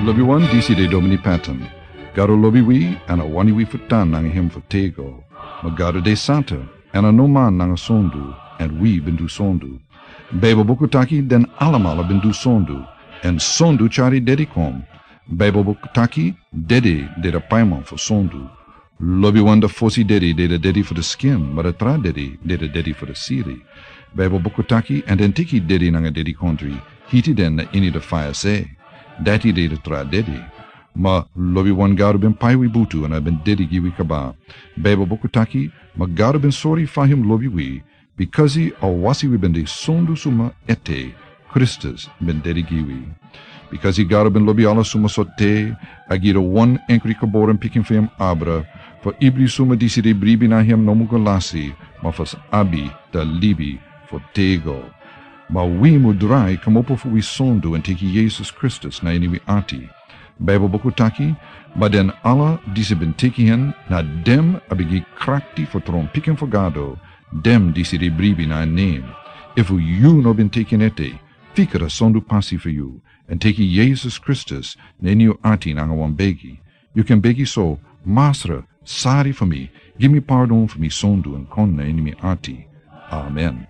Lobi wan disi de domini pattern. Garo lobi wi ana wani wi futan nanga him futego. Magaro de santa ana no man nanga sondu and we bindu sondu. Bebo bukutaki den alamala bindu sondu and sondu chari dedikom. Bebo bukutaki dedi de da paimon for sondu. Lobi wanda fosi dedi de da dedi for the skin, but a tra dedi de da dedi for the siri. Bebo bukutaki and entiki dedi nanga dedi country. Hiti den na ini da fire say. Dati de da tra dedi. Ma lobi wan garu ben paiwi butu and I ben dedi giwi kaba. Bebo bukutaki ma garu ben sorry fahim lobi wi because he awasi wi ben de sondu suma ete Christus ben dedi giwi. Because he garu ben lobi ala suma sote agira one enkri kaboren picking for him abra for ibri suma disi de bribi na him no mugolasi ma fas abi da libi for tego. Ma wi mudrai kamopo fu wi sondu and teki Jesus Christus na iniwi ati. Bijbel bokutaki, maar den alla die ze ben teki hen, na dem abigi krakti for tron piken for gado, dem die ze de bribi na name. If you no ben teki ete, fikera sondu passi for you, and teki Jesus Christus na iniwi ati na wan begi. You can begi so, Master, sorry for me, give me pardon for me sondu and kon na iniwi ati. Amen.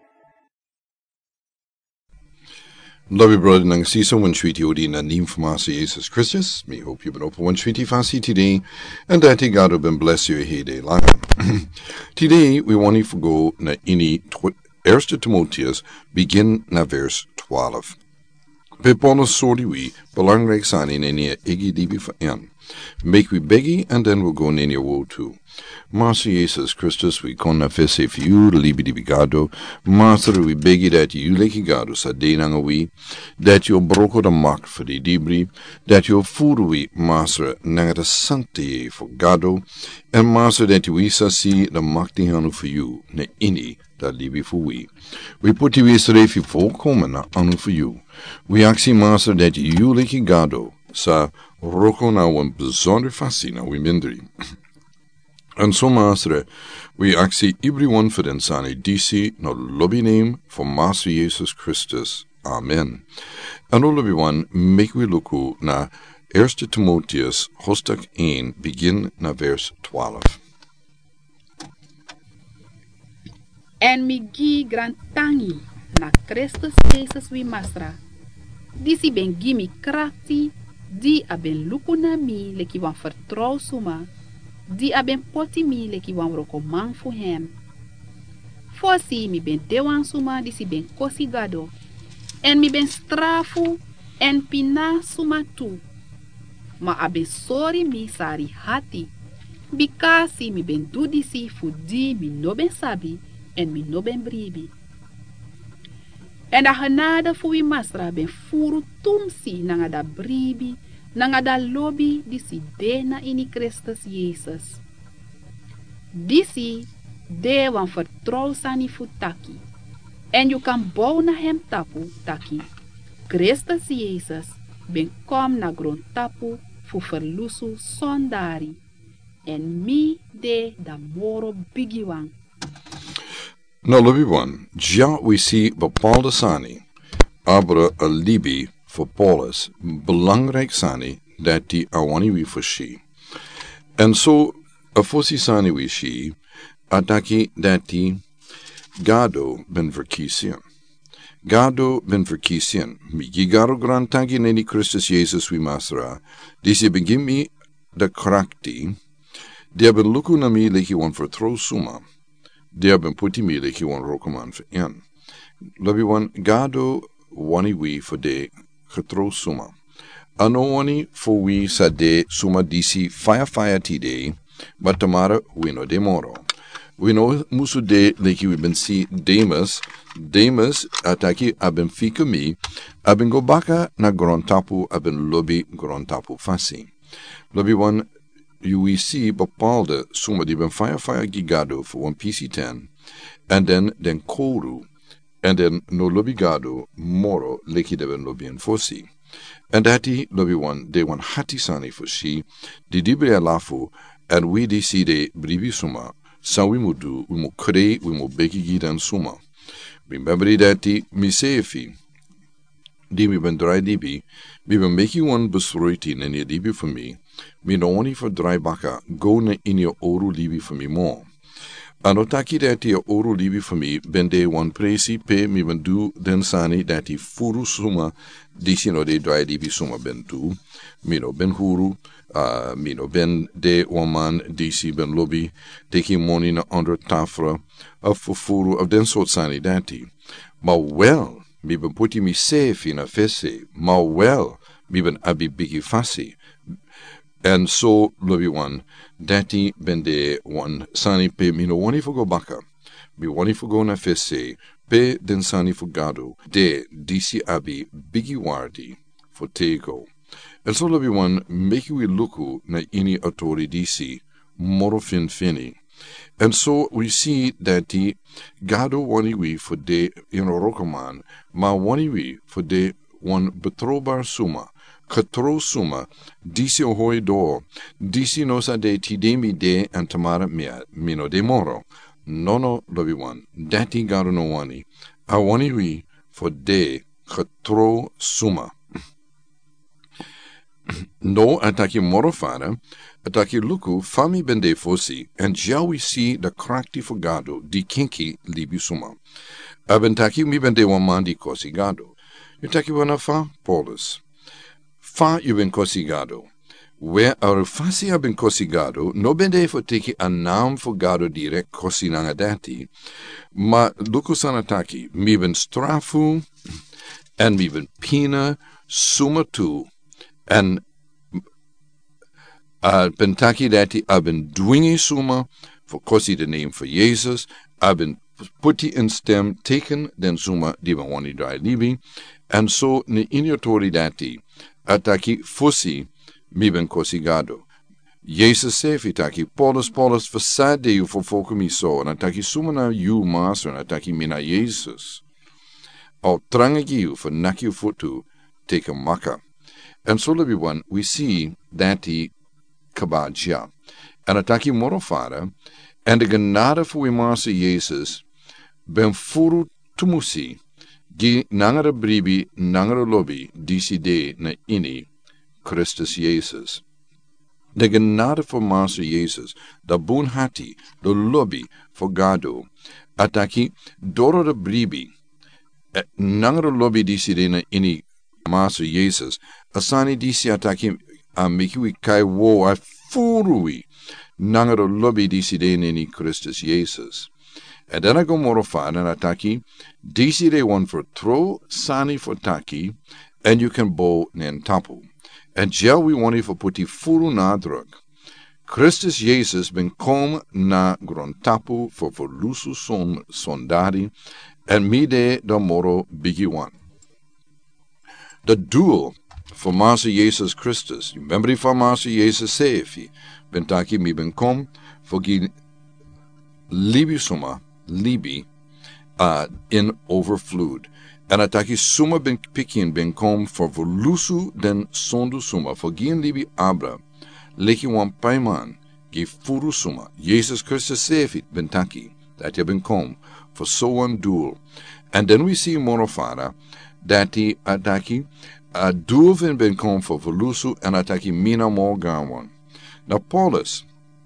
Lovely brother nang siso one treaty odi na nim for Master Jesus Christus. Me hope you've been open one treaty fasi today, and that God have been bless you heyday lang. Today we want to go na ini 1 Timotheus begin na vers 12. We bonus sorry we belangrijk zijn in een igi dibi for en. Make we beggy and then we'll go in your woe too. Master Jesus Christus, we con fesse for you, the libi di bigado. Master, we beg you that you leki gado sa denanga we, that you broko the mark for the debris, that your food we, Master, nanga sancti for gado, and Master, that we sa see the mark di hanu for you, ne ini, that libi for we. We put you yesterday for komen na anu for you. We ask you, Master, that you leki gado, sa roko na wan bijzonder fascina we mindri. And so, Master, we ask everyone for den sane DC no lobby name for Master Jesus Christus. Amen. And all everyone, make we look na 1 Timotheus, hoofdstuk 1, begin na vers 12. En mi gi grantangi na Christus Jesus we Masra. Disi ben gi mi krafti, di aben luku na mi leki wan vertrouw suma. Die aben poti mi leki wan rokomang fu hem. Fosi mi ben dewan suma disi ben kosi gado. En mi ben strafu en pina suma tu. Ma aben sorry mi sari hati. Bikasi mi ben du disi fu di mi no ben sabi en mi no ben bribi. En da genade fu wi masra ben furu tumsi nanga da bribi. Nanga da lobby disi de na ini Christus Jesus. Disi de wan vertrouw sani futaki. En you kan bouw na hem tapu taki. Christus Jesus ben kom na grond tapu fu verlusu sondari. En mi de da moro bigi wan. Nou, lobby one, ja we see bepaalde sani, aber a libi voor Paulus, belangrijk sani, dat die awani we voor she. En zo, a fosi sani we she, ataki dat die gado ben verkiesien. Gado ben verkiesien. Migi garo grantagi neni Christus Jesus we masra, disi begin mi de krakti, die ben luku na mi leki wan vertrouw suma, die ben puti mi leki wan rokoman voor en. Labi wan gado wani we voor de getrouw suma. Ano wani for we sa de suma disi fire tide, but tomorrow we no de moro. We know musu de leki we ben si Demas ataki aben fika mi, aben go baka na grontapu aben lobby grontapu fasi. Lobby one we see bepaalde suma die ben fire gigado for one PC10, and then koru, and then no lobby gado moro leki de ben lobby en fosi. And dati lobby one de one hati sani for she, di dibre alafu, and we di si de bribi suma, sa we mu do, we mu kre, we mu beki gidan suma. Remember dati misefi, die mi ben dry libi, mi ben make you one besruiti en je libi voor mi, mi no oni voor dry baka, go na in je oru libi voor mi mo. Ano taki dat je oru libi voor mi, ben de one presi pe mi ben du den sani dat die furu suma, disi no de dry libi suma ben du, mi no ben huru, mi no ben de woman, disi ben lobby, teki money na onder tafra, of furu, of den soort sani dati. Maar wel, mi ben puti mi safe in a fesse, maar wel, mi ben abi bigi fasi. En so, lobby one, dati ben de one sani pe mi no wani fugo baka, mi wani fugo na fesse, pe den sani fugado, de disi abi bigi wardi, for tego. En so lobby one, make we luku na ini autori disi, moro fin fini. And so we see that the gado waniwi for de rokoman, ma waniwi for de one betrobar suma, getro suma, disi ohoi do, disi nosa de tidemi de and tamara mino de moro. Nono lobi one, dati gado no wani, a waniwi for de getro suma. No ataki morofara, ataki luku fami bende fosi, and já we see the krakti fogado di kinki libi suma. Abentaki mi bende wamandi kosigado. Yutaki wana fa, Paulus. Fa you ben kosigado. Where our fasi ben kosigado, no bende foteki a naam fogado direct kosinangadati, ma luku sanataki, mi ben strafu, and mi ben pina, suma tu, en pentaki dati ben dwingi suma, voor kosi de name voor Jezus, ben putti in stem teken den suma die ben wani dry libi, en so ne iniotori dati, ataki fossi mi ben kosigado. Jezus sefi taki, Paulus, versade you voor volken mi so, en ataki suma na you master, en ataki mina Jezus. Al trangeki you voor naki futu, teken maka. And so, everyone, we see that he kabadja. En ataki morofara, en de genade voor Master Jezus, ben furu tumusi, gi nangere bribi, nangere lobby, disi de na ini, Christus Jezus. De genade voor Master Jezus, da boon hati, de lobby voor gado, ataki doro de bribi, nangere lobby disi de na ini, Master Jezus, asani disi ataki a mikiwi kai wo a furui nangaro lobby disi de neni Christus Jezus. En dan go morofan en ataki disi de one for tro sani for taki and you can bow nen tapu. En gel we want for puti furu nadruk. Christus Jezus ben kom na grontapu for lusu sondari en mide da moro bigi one. The duel for Master Jesus Christus. Remember for Master Jesus sefi. Bentaki mi ben kom for gi libi suma, libi, in overflowed. En ataki suma ben pikin ben kom for volusu den sondu suma. For gi libi abra. Leki wan paiman. Gi furu suma. Jesus Christus sefi bentaki. That je ben kom for so one duel. And then we see morofara. Dat die ataki duven ben kom voor volusu en ataki mina mo gawan. Now Paulus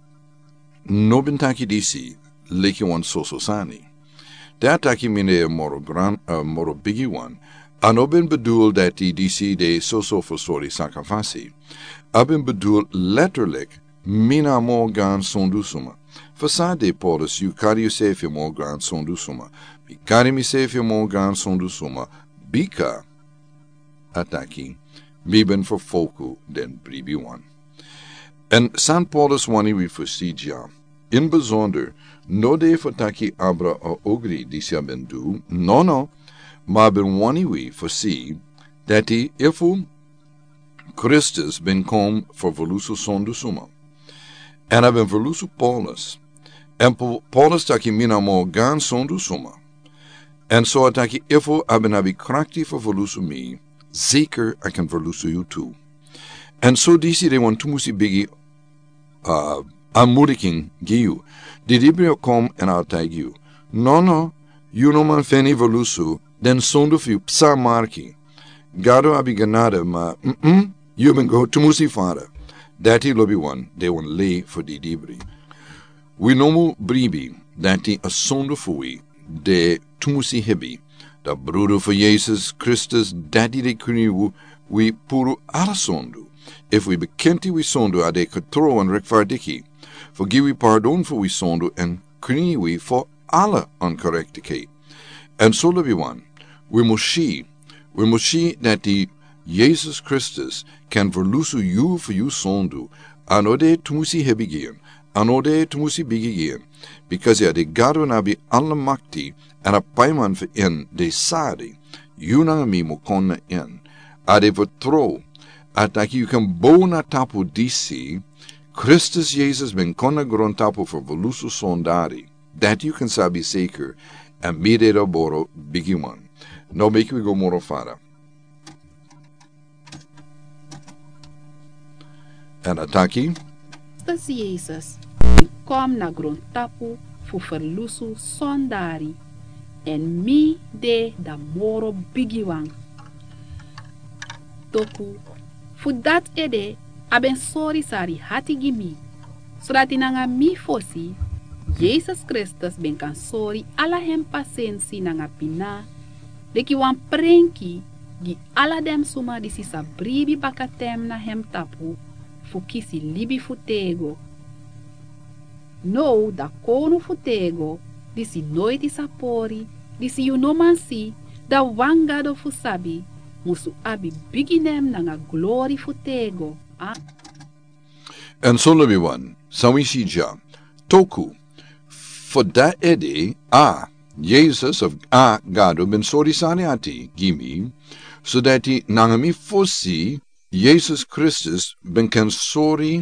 no bentaki disi leki wan soso sani. De ataki mine moro bigi wan. Ano ben bedoel dat die disi de soso for sori sakafasi. Aben bedoel letterlijk mina mo gan sondusuma. Fasade Paulus you kari you sefje mo gan sondusuma. Mi kari mi sefje mo gan sondusuma. Bika ataki mi ben voor foku den bribi one. En San Paulus wani we versija. In bijzonder, no de fataki abra o ogri disya ben du, no, maar ben wani we versie, dat die ifu Christus ben kom voor volusu sondu suma. En ben volusu Paulus. En Paulus taki mina mo gan sondu suma. En so ataki ifu aben abi krakti voor volusu mi, zeker I kan verlusu you too. En so disi de want tumusi bigi aanmoediging giu. Die dibrio kom en altijd giu. No, you no man feni verlusu, den sondu fiu psa marki. Gado abi ganada ma you ben go tumusi fara. Dati lobi one, de one lay for di dibri. We nomu bribi, dati asondo fui, de tumusi hebi. Da brudo for Jesus Christus, dati de kuniwu, we puru arasondo. If we bekenti we sondo a de katro en rekvaardiki. Forgive we pardon for we sondo en kuniwi for alle oncorrecticate. En so lobi one, we moshi dati Jesus Christus kan verlusu you for you sondu, anode tumusi hebigien, anode tumusi bigigien, because ja de gado nabi almakti en a paiman for in de sadi, you na mi mokonna in, ade vertro, ataki you kan bona tapu disi, Christus Jesus ben konna gron tapu for verlusu sondari, that you can sabi seker, and midera boro bigiman. No make we go moro fara. En ataki? Christus Jesus kom na grondtapu fu verlusu sondari en mi de da moro bigiwang. Toku, fu dat ede aben sorry sari hati gimi, zodat inanga mi fosi, Jesus Christus ben kan sorry ala hem pasensi nanga pina, deki wan prenki, gi ala dem suma disi sa bribi bakatem na hem tapu, fu kisi libi futego. No, da kono futego, disi noiti sapori, disi you no man si, da wangado fu sabi, musu abi biginem nanga glory futego. En so lobi wan, sawi shija, toku, for da ede, Jesus of gado ben sori saniati, gimi, so that he nangami fosi, Jesus Christus ben kan sori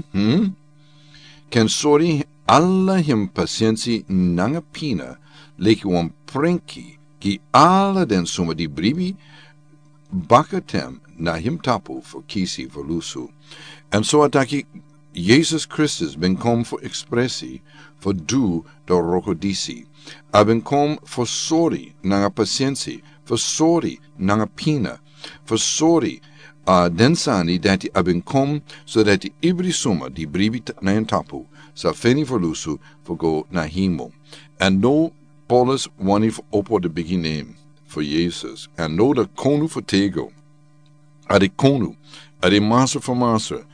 alla him paciensi nanga pina, leki wan prenki, ki alla den suma di bribi, bakatem na him tapu for kisi verlusu. And so ataki Jesus Christus ben kom for expressi, for du do rokodisi. Ben kom for sori nanga paciensi, for sori nanga pina, for sori densani dati ben kom so dati ibri suma di bribi na him tapu, sa feni verlusu for go na himo. And no Paulus wani for opo the biggie name for Jesus, and no the konu for tego. Ade konu, ade master for master.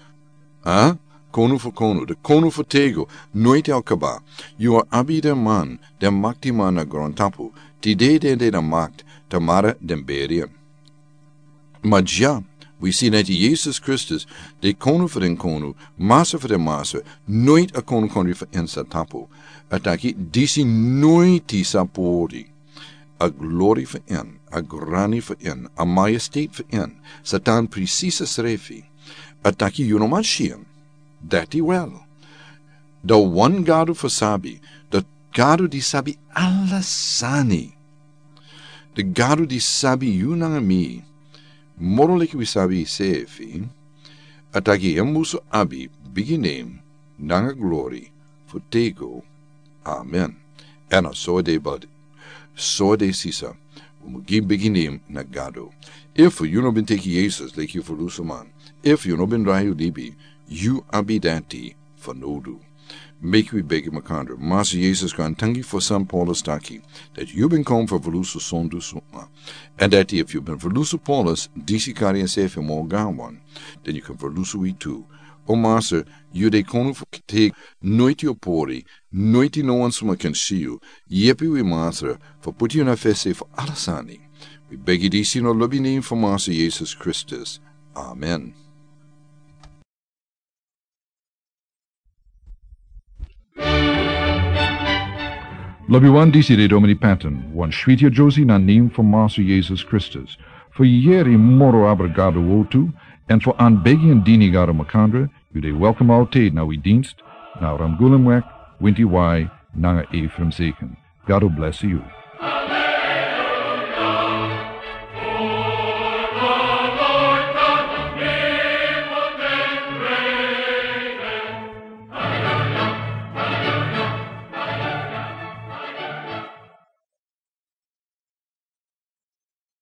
Konu for konu, the konu for tego, nooit elkaba. You are abi de man, de makti man na grontapu, ti de de makt, tamara den berien. Maar ja, we see dat Jesus Christus, de konu for den konu, master for den master, nooit a konu konu for en sa tapu. Ataki, disi nooit sapori. A glory for en, a grani for en, a majestate for en, satan precisas refi. Ataki yunomashian. Dati well. The one gado for sabi, the gado di sabi alasani. The gado di sabi yunangami. Moroleki we sabi sefi. Ataki embuso abi biginem nanga glory for tego. Amen. Ana so de bud. So de sisa. Umugim beginim na gado. If you no been taking Jesus like you for lusuman. If you no been rayu libi. You abidanti for nodu. Make we beg makandra. Master Jesus kan tangi for some Paulus taki. That you been come for volusu sondu suma. And that if you've been volusu Paulus, disi kari and safe more gawan, then you can volusu we too. O master, you de konu for take noiti opori, noiti no one suma can see you. Yepi we master for put you in a fesse for alasani. We beg you disi no lobby name for Master Jesus Christus. Amen. Lobby one DC de Domini Patton, one Schwietia Josie na name for Master Jesus Christus. For yeri moro abrigado wotu, and for aanbegi en dini gado makandra, you de welcome altijd na we dienst, na ramgulemwek, winti wai, nanga Ephraim zeken. God bless you.